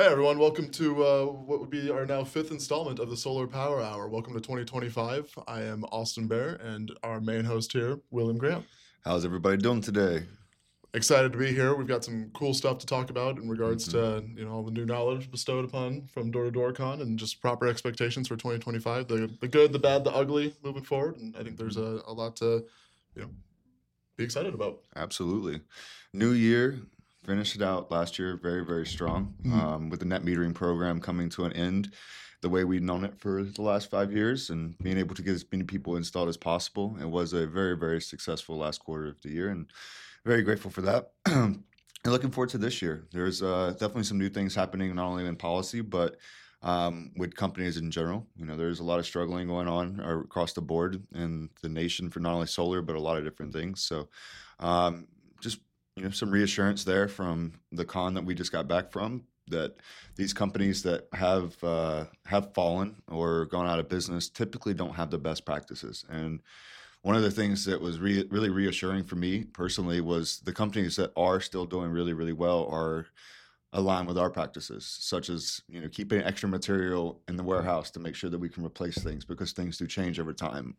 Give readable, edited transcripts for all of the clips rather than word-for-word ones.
Hey everyone, welcome to what would be our now fifth installment of the Solar Power Hour. Welcome to 2025. I am Austin Bear and our main host here, William Graham. How's everybody doing today? Excited to be here. We've got some cool stuff to talk about in regards hmm to all the new knowledge bestowed upon from Door to Door Con and just proper expectations for 2025. The good, the bad, the ugly moving forward. And I think there's hmm a lot to you know be excited about. Absolutely. New year, finished it out last year very, very strong with the net metering program coming to an end the way we've known it for the last 5 years and being able to get as many people installed as possible. It was a very, very successful last quarter of the year and very grateful for that. And looking forward to this year. There's definitely some new things happening, not only in policy, but with companies in general. There's a lot of struggling going on across the board in the nation for not only solar, but a lot of different things. So just some reassurance there from the con that we just got back from, that these companies that have fallen or gone out of business typically don't have the best practices. And one of the things that was really reassuring for me personally was the companies that are still doing really, really well are aligned with our practices, such as keeping extra material in the warehouse to make sure that we can replace things because things do change over time.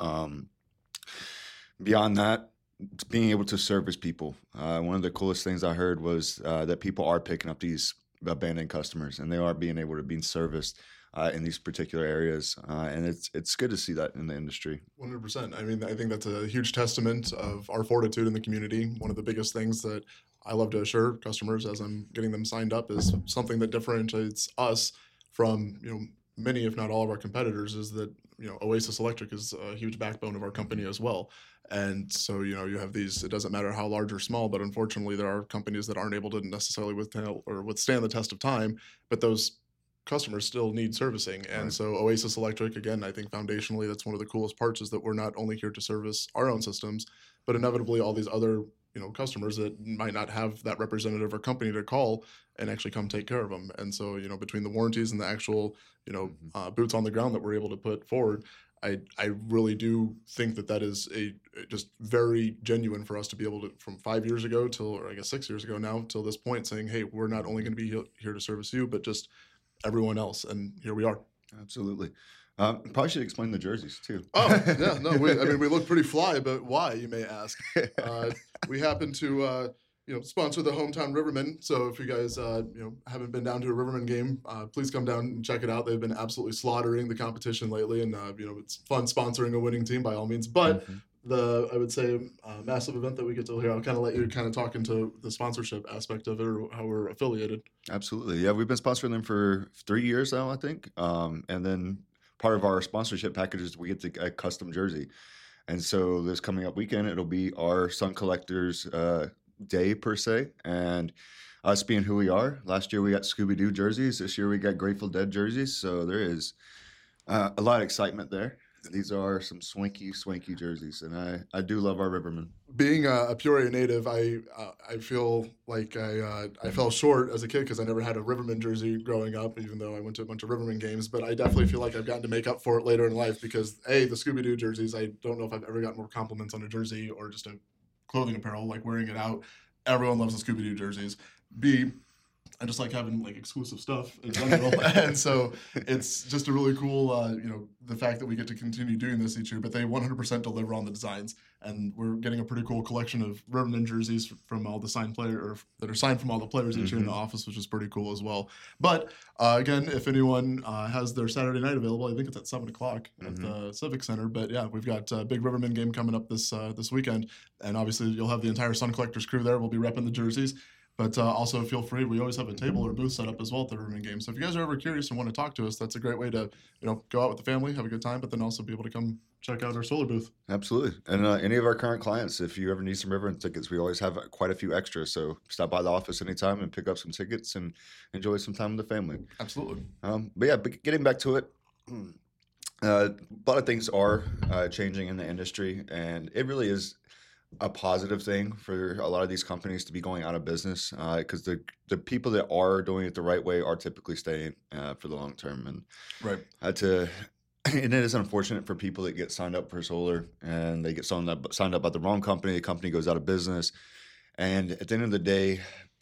Beyond that, being able to service people. One of the coolest things I heard was that people are picking up these abandoned customers and they are being able to be serviced in these particular areas. And it's good to see that in the industry. 100%. I mean, I think that's a huge testament of our fortitude in the community. One of the biggest things that I love to assure customers as I'm getting them signed up is something that differentiates us from, many, if not all of our competitors is that, Oasis Electric is a huge backbone of our company as well. And so, you have these, it doesn't matter how large or small, but unfortunately there are companies that aren't able to necessarily withstand the test of time, but those customers still need servicing. And Right. so Oasis Electric, again, I think foundationally, that's one of the coolest parts is that we're not only here to service our own systems, but inevitably all these other, customers that might not have that representative or company to call and actually come take care of them. And so, between the warranties and the actual, Mhm. boots on the ground that we're able to put forward, I really do think that is just very genuine for us to be able to, from 5 years ago till, or I guess 6 years ago now, till this point, saying, hey, we're not only going to be here to service you, but just everyone else. And here we are. Absolutely. Probably should explain the jerseys too. Oh, yeah, no, I mean, we look pretty fly, but why, you may ask? We happen to, sponsor the hometown Rivermen. So if you guys, haven't been down to a Rivermen game, please come down and check it out. They've been absolutely slaughtering the competition lately, and it's fun sponsoring a winning team by all means. But Mhm. I would say, massive event that we get to hear. I'll kind of let you kind of talk into the sponsorship aspect of it or how we're affiliated. Absolutely. Yeah, we've been sponsoring them for 3 years now, I think. And then part of our sponsorship package is we get a custom jersey. And so this coming up weekend, it'll be our Sun Collectors day per se. And us being who we are, last year we got Scooby Doo jerseys. This year we got Grateful Dead jerseys. So there is a lot of excitement there. These are some swanky jerseys. And I do love our Rivermen. Being a Peoria native, I feel like I fell short as a kid because I never had a Riverman jersey growing up, even though I went to a bunch of Riverman games. But I definitely feel like I've gotten to make up for it later in life because the Scooby Doo jerseys, I don't know if I've ever gotten more compliments on a jersey or just a clothing apparel, like wearing it out. Everyone loves the Scooby Doo jerseys. B, I just like having like exclusive stuff in general, and so it's just a really cool, the fact that we get to continue doing this each year. But they 100% deliver on the designs, and we're getting a pretty cool collection of Riverman jerseys from all the signed that are signed from all the players each year in the Mhm. office, which is pretty cool as well. But again, if anyone has their Saturday night available, I think it's at 7 o'clock at Mhm. the Civic Center. But yeah, we've got a big Riverman game coming up this weekend, and obviously you'll have the entire Sun Collectors crew there. We'll be repping the jerseys. But also feel free. We always have a table or booth set up as well at the Riverman game. So if you guys are ever curious and want to talk to us, that's a great way to go out with the family, have a good time, but then also be able to come check out our solar booth. Absolutely. And any of our current clients, if you ever need some Riverman tickets, we always have quite a few extras. So stop by the office anytime and pick up some tickets and enjoy some time with the family. Absolutely. But getting back to it, a lot of things are changing in the industry, and it really is a positive thing for a lot of these companies to be going out of business because the people that are doing it the right way are typically staying for the long term. And Right. to and it is unfortunate for people that get signed up for solar and they get signed up by the wrong company. The company goes out of business, and at the end of the day,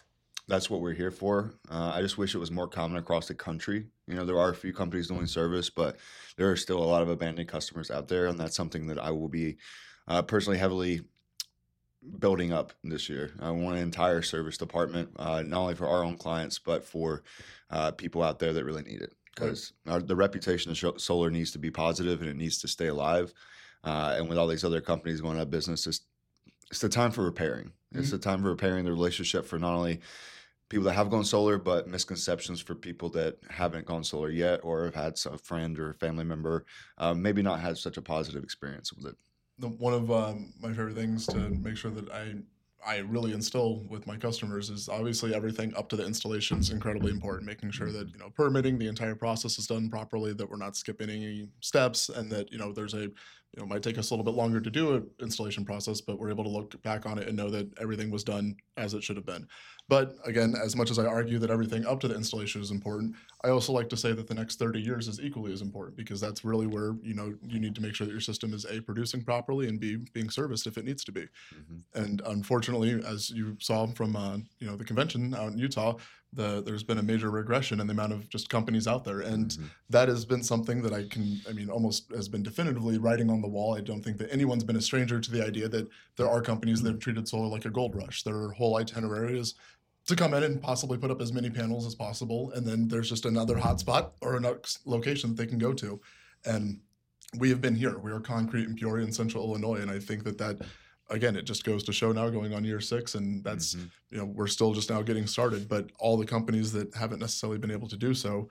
that's what we're here for. I just wish it was more common across the country. There are a few companies doing service, but there are still a lot of abandoned customers out there, and that's something that I will be personally heavily building up this year. I want an entire service department, not only for our own clients, but for people out there that really need it. Because the reputation of solar needs to be positive and it needs to stay alive. And with all these other companies going out of business, it's the time for repairing. It's the time for repairing the relationship for not only people that have gone solar, but misconceptions for people that haven't gone solar yet or have had a friend or a family member maybe not had such a positive experience with it. One of my favorite things to make sure that I really instill with my customers is obviously everything up to the installation is incredibly important. Making sure that permitting the entire process is done properly, that we're not skipping any steps, and that there's might take us a little bit longer to do an installation process, but we're able to look back on it and know that everything was done as it should have been. But again, as much as I argue that everything up to the installation is important, I also like to say that the next 30 years is equally as important, because that's really where you need to make sure that your system is A, producing properly, and B, being serviced if it needs to be. And unfortunately, as you saw from the convention out in Utah, there's been a major regression in the amount of just companies out there, and that has been something that almost has been definitively writing on the wall. I don't think that anyone's been a stranger to the idea that there are companies that have treated solar like a gold rush. Their whole itinerary is to come in and possibly put up as many panels as possible, and then there's just another hotspot or another location that they can go to. And we have been here. We are Concrete in Peoria in Central Illinois, and I think that again, it just goes to show now, going on year 6, and that's we're still just now getting started. But all the companies that haven't necessarily been able to do so,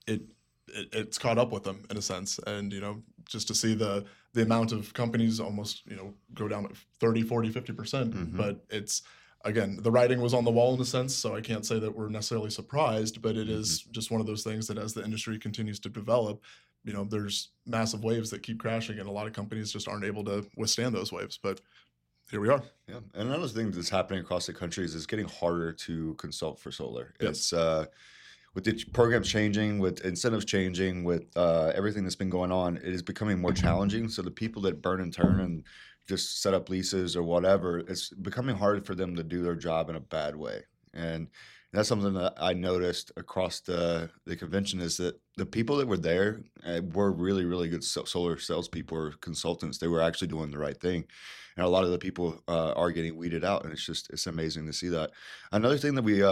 it's caught up with them in a sense. And just to see the amount of companies almost go down 30, 40, 50%. But it's, again, the writing was on the wall in a sense, so I can't say that we're necessarily surprised, but it is just one of those things that as the industry continues to develop, there's massive waves that keep crashing, and a lot of companies just aren't able to withstand those waves. But here we are. Yeah, and another thing that's happening across the country is it's getting harder to consult for solar. Yes. It's with the programs changing, with incentives changing, with everything that's been going on, it is becoming more challenging. So the people that burn and turn and just set up leases or whatever, it's becoming hard for them to do their job in a bad way. And that's something that I noticed across the convention, is that the people that were there were really, really good solar salespeople or consultants. They were actually doing the right thing. And a lot of the people are getting weeded out, and it's amazing to see that. Another thing that we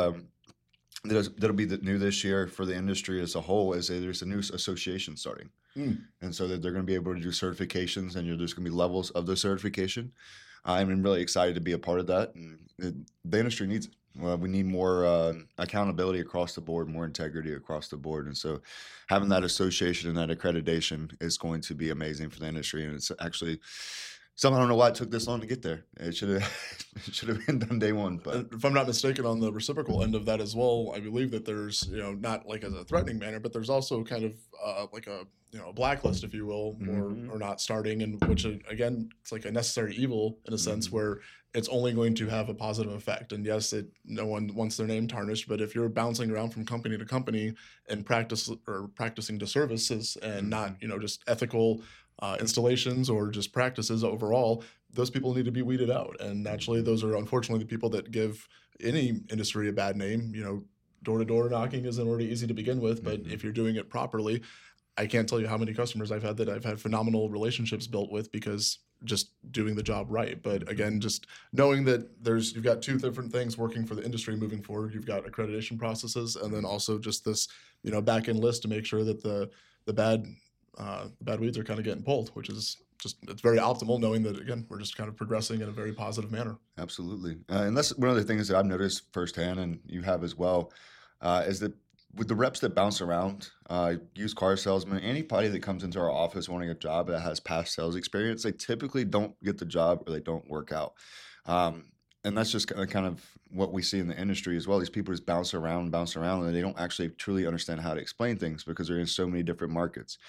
that'll be new this year for the industry as a whole is there's a new association starting. And so that they're going to be able to do certifications, and there's going to be levels of the certification. I'm really excited to be a part of that, and the industry needs it. We need more accountability across the board, more integrity across the board. And so having that association and that accreditation is going to be amazing for the industry. And it's actually something, I don't know why it took this long to get there. It should have been done day one. But if I'm not mistaken, on the reciprocal end of that as well, I believe that there's, not like as a threatening manner, but there's also kind of like a blacklist, if you will, or not starting, and which again, it's like a necessary evil in a sense, where it's only going to have a positive effect. And yes, no one wants their name tarnished, but if you're bouncing around from company to company and practicing disservices and not, just ethical installations or just practices overall, those people need to be weeded out. And naturally, those are unfortunately the people that give any industry a bad name. Door-to-door knocking isn't already easy to begin with, but if you're doing it properly, I can't tell you how many customers I've had phenomenal relationships built with because just doing the job right. But again, just knowing that you've got two different things working for the industry moving forward. You've got accreditation processes, and then also just this, back end list to make sure that the bad weeds are kind of getting pulled, which is it's very optimal, knowing that, again, we're just kind of progressing in a very positive manner. Absolutely. And that's one of the things that I've noticed firsthand, and you have as well, is that with the reps that bounce around, used car salesmen, anybody that comes into our office wanting a job that has past sales experience, they typically don't get the job or they don't work out. And that's just kind of what we see in the industry as well. These people just bounce around, and they don't actually truly understand how to explain things because they're in so many different markets.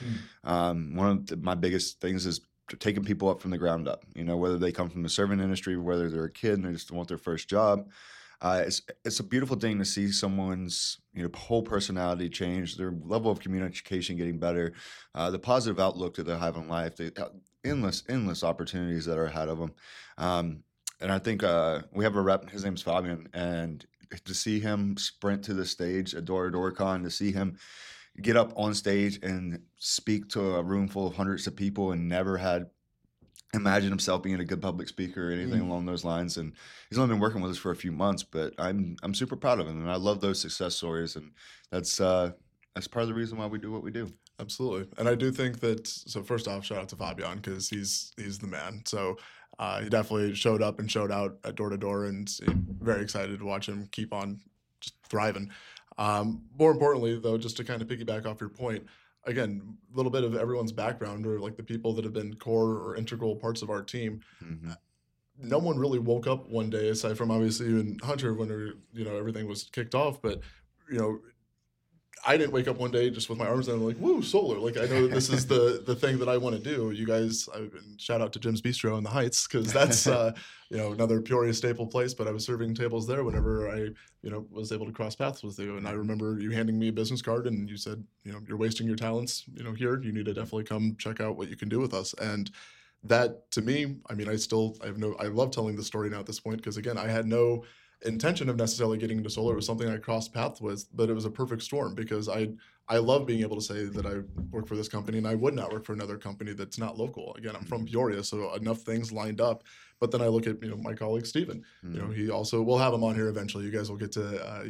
One of my biggest things is taking people up from the ground up, whether they come from the serving industry, whether they're a kid and they just want their first job. It's a beautiful thing to see someone's whole personality change, their level of communication getting better, the positive outlook that they have in life, the endless opportunities that are ahead of them. And I think we have a rep, his name's Fabian, and to see him sprint to the stage at DoorCon, to see him get up on stage and speak to a room full of hundreds of people and never had imagined himself being a good public speaker or anything along those lines. And he's only been working with us for a few months, but I'm super proud of him, and I love those success stories, and that's part of the reason why we do what we do. Absolutely. And I do think that, so first off, shout out to Fabian because he's the man. So he definitely showed up and showed out at Door to Door, and very excited to watch him keep on just thriving. More importantly, though, just to kind of piggyback off your point, again, a little bit of everyone's background or like the people that have been core or integral parts of our team. No one really woke up one day, aside from obviously you and Hunter, when everything was kicked off. But I didn't wake up one day just with my arms down like, woo, solar. Like, I know that this is the thing that I want to do. You guys, shout out to Jim's Bistro in the Heights, because that's, another Peoria staple place, but I was serving tables there whenever I, was able to cross paths with you. And I remember you handing me a business card and you said, you're wasting your talents, here. You need to definitely come check out what you can do with us. And that, to me, I mean, I love telling the story now at this point, because again, I had no intention of necessarily getting into solar. It was something I crossed paths with, but it was a perfect storm, because I love being able to say that I work for this company, and I would not work for another company that's not local. Again, I'm from Peoria, so enough things lined up. But then I look at my colleague Steven. He also, we'll have him on here eventually. You guys will get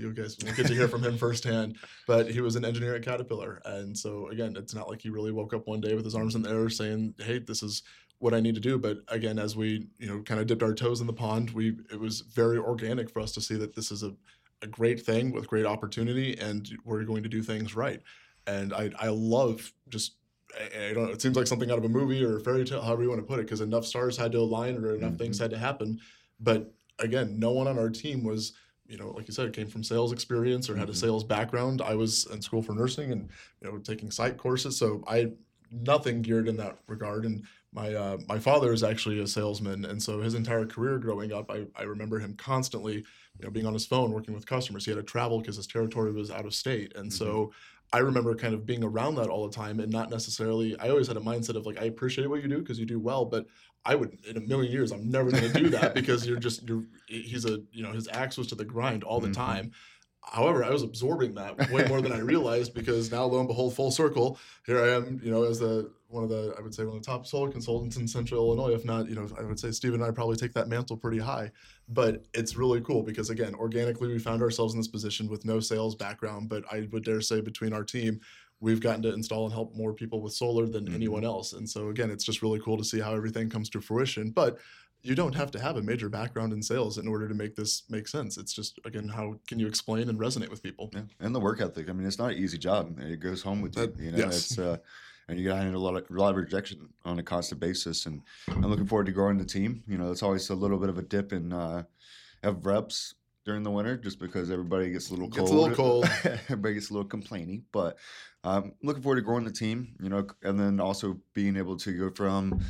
to hear from him firsthand. But he was an engineer at Caterpillar, and so again, it's not like he really woke up one day with his arms in the air saying, "Hey, this is what I need to do." But again, as we kind of dipped our toes in the pond, it was very organic for us to see that this is a great thing with great opportunity, and we're going to do things right. And I love just, I don't know, it seems like something out of a movie or a fairy tale, however you want to put it, because enough stars had to align or enough things had to happen. But again, no one on our team was, like you said, came from sales experience or had a sales background. I was in school for nursing and, taking psych courses. So nothing geared in that regard. And my father is actually a salesman, and so his entire career growing up, I remember him constantly, being on his phone working with customers. He had to travel because his territory was out of state, and so I remember kind of being around that all the time, and not necessarily. I always had a mindset of like, I appreciate what you do because you do well, but I would, in a million years, I'm never going to do that because he's his axe was to the grind all the time. However, I was absorbing that way more than I realized, because now, lo and behold, full circle, here I am, as one of the top solar consultants in Central Illinois. If not, I would say Steve and I probably take that mantle pretty high. But it's really cool because, again, organically, we found ourselves in this position with no sales background. But I would dare say between our team, we've gotten to install and help more people with solar than anyone else. And so, again, it's just really cool to see how everything comes to fruition. But you don't have to have a major background in sales in order to make this make sense. It's just, again, how can you explain and resonate with people? Yeah. And the work ethic. I mean, it's not an easy job. It goes home with you. Yes. It's and you got to handle a lot of rejection on a constant basis. And I'm looking forward to growing the team. It's always a little bit of a dip in of reps during the winter, just because everybody gets a little cold. Everybody gets a little complaining. But looking forward to growing the team. And then also being able to go from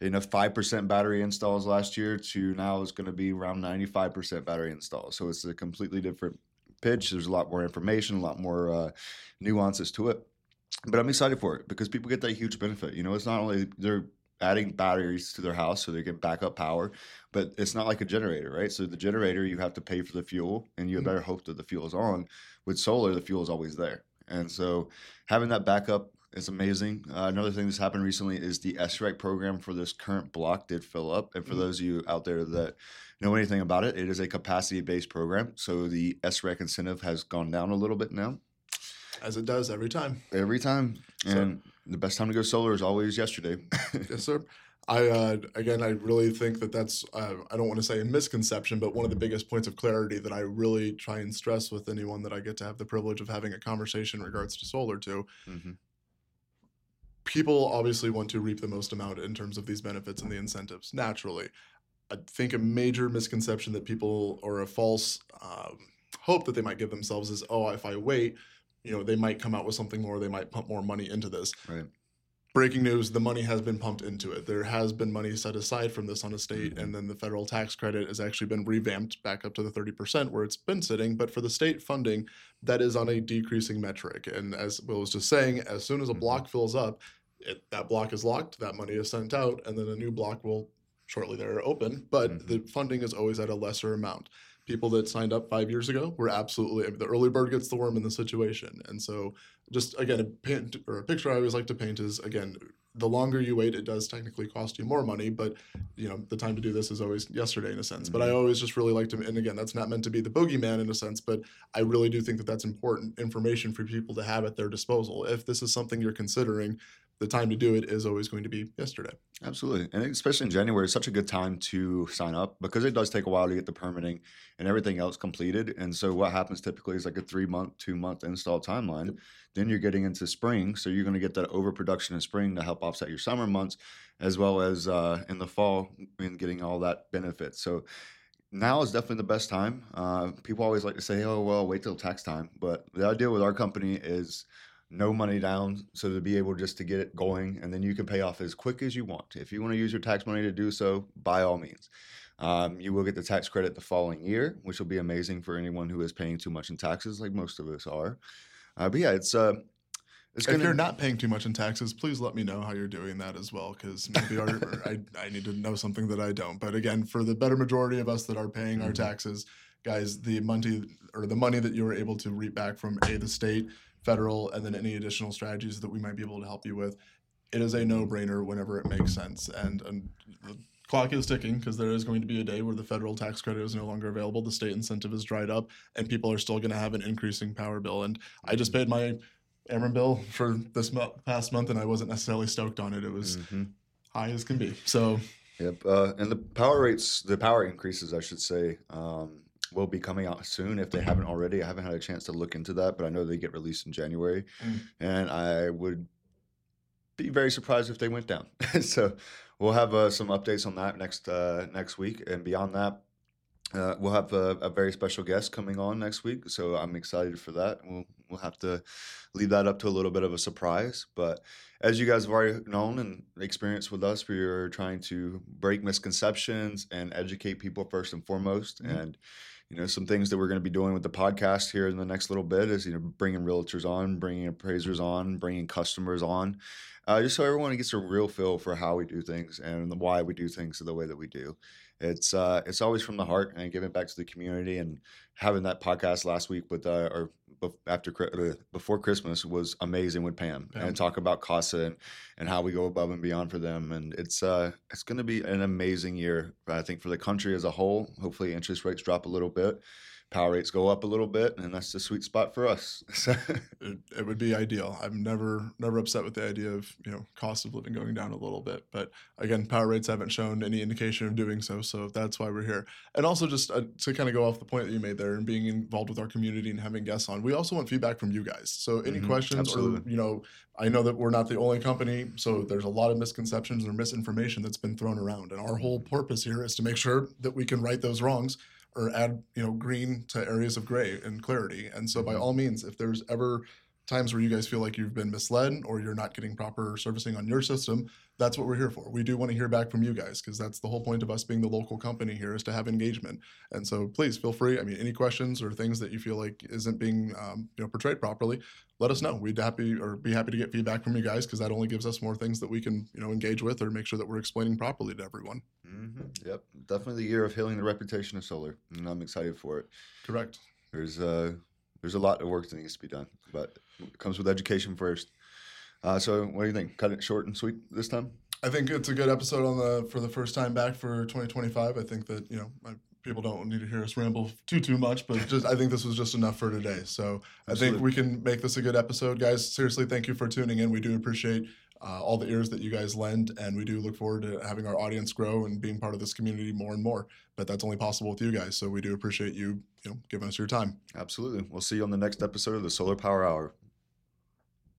5% battery installs last year to now is going to be around 95% battery installs. So it's a completely different pitch. There's a lot more information, a lot more nuances to it. But I'm excited for it because people get that huge benefit. It's not only they're adding batteries to their house so they get backup power, but it's not like a generator, right? So the generator, you have to pay for the fuel, and you better hope that the fuel is on. With solar, the fuel is always there. And so having that backup, it's amazing. Another thing that's happened recently is the SREC program for this current block did fill up. And for those of you out there that know anything about it, it is a capacity-based program. So the SREC incentive has gone down a little bit now. As it does every time. Every time. And the best time to go solar is always yesterday. Yes, sir. I really think that's, I don't want to say a misconception, but one of the biggest points of clarity that I really try and stress with anyone that I get to have the privilege of having a conversation in regards to solar to. People obviously want to reap the most amount in terms of these benefits and the incentives, naturally. I think a major misconception that people, or a false hope that they might give themselves is, if I wait, they might come out with something more, they might pump more money into this. Right. Breaking news, the money has been pumped into it. There has been money set aside from this on a state, and then the federal tax credit has actually been revamped back up to the 30% where it's been sitting. But for the state funding, that is on a decreasing metric. And as Will was just saying, as soon as a block fills up, that block is locked, that money is sent out, and then a new block will shortly there open. But the funding is always at a lesser amount. people that signed up 5 years ago were absolutely, the early bird gets the worm in the situation. And so just again, a picture I always like to paint is, again, the longer you wait, it does technically cost you more money, but the time to do this is always yesterday in a sense. But I always just really like to, and again, that's not meant to be the boogeyman in a sense, but I really do think that that's important information for people to have at their disposal. If this is something you're considering, the time to do it is always going to be yesterday. Absolutely. And especially in January, it's such a good time to sign up because it does take a while to get the permitting and everything else completed. And so what happens typically is like a 3-month, 2-month install timeline. Then you're getting into spring. So you're going to get that overproduction in spring to help offset your summer months, as well as in the fall and getting all that benefit. So now is definitely the best time. People always like to say, oh, well, wait till tax time. But the idea with our company is no money down, so to be able just to get it going, and then you can pay off as quick as you want. If you want to use your tax money to do so, by all means. You will get the tax credit the following year, which will be amazing for anyone who is paying too much in taxes, like most of us are. But yeah, it's if you're not paying too much in taxes, please let me know how you're doing that as well, because maybe I need to know something that I don't. But again, for the better majority of us that are paying our taxes, guys, the money that you were able to reap back from the state, federal, and then any additional strategies that we might be able to help you with, it is a no-brainer whenever it makes sense. And the clock is ticking because there is going to be a day where the federal tax credit is no longer available, the state incentive is dried up, and people are still going to have an increasing power bill. And I just paid my Ameren bill for this past month, and I wasn't necessarily stoked on it. It was high as can be. So, yep. And the power increases, I should say, will be coming out soon if they haven't already. I haven't had a chance to look into that, but I know they get released in January, and I would be very surprised if they went down. So we'll have some updates on that next week, and beyond that, we'll have a very special guest coming on next week. So I'm excited for that. We'll have to leave that up to a little bit of a surprise, but as you guys have already known and experienced with us, we are trying to break misconceptions and educate people first and foremost. And some things that we're going to be doing with the podcast here in the next little bit is, bringing realtors on, bringing appraisers on, bringing customers on, just so everyone gets a real feel for how we do things and why we do things the way that we do. It's always from the heart and giving back to the community. And having that podcast last week with before Christmas was amazing with Pam and talk about CASA and how we go above and beyond for them. And it's going to be an amazing year, I think, for the country as a whole. Hopefully interest rates drop a little bit, power rates go up a little bit, and that's the sweet spot for us. It would be ideal. I'm never upset with the idea of cost of living going down a little bit, but again, power rates haven't shown any indication of doing so, so that's why we're here. And also just to kind of go off the point that you made there and being involved with our community and having guests on, we also want feedback from you guys. So any questions, absolutely. or I know that we're not the only company, so there's a lot of misconceptions or misinformation that's been thrown around, and our whole purpose here is to make sure that we can right those wrongs or add green to areas of gray and clarity. And so by all means, if there's ever times where you guys feel like you've been misled or you're not getting proper servicing on your system, that's what we're here for. We do want to hear back from you guys because that's the whole point of us being the local company here, is to have engagement. And so please feel free. I mean, any questions or things that you feel like isn't being portrayed properly, let us know. We'd be happy to get feedback from you guys, because that only gives us more things that we can engage with or make sure that we're explaining properly to everyone. Yep, definitely the year of healing the reputation of solar, and I'm excited for it. Correct. There's a lot of work that needs to be done, but it comes with education first. So what do you think? Cut it short and sweet this time? I think it's a good episode for the first time back for 2025. I think that people don't need to hear us ramble too much, but I think this was just enough for today. So absolutely. I think we can make this a good episode, guys. Seriously, thank you for tuning in. We do appreciate all the ears that you guys lend, and we do look forward to having our audience grow and being part of this community more and more. But that's only possible with you guys. So we do appreciate you giving us your time. Absolutely. We'll see you on the next episode of the Solar Power Hour.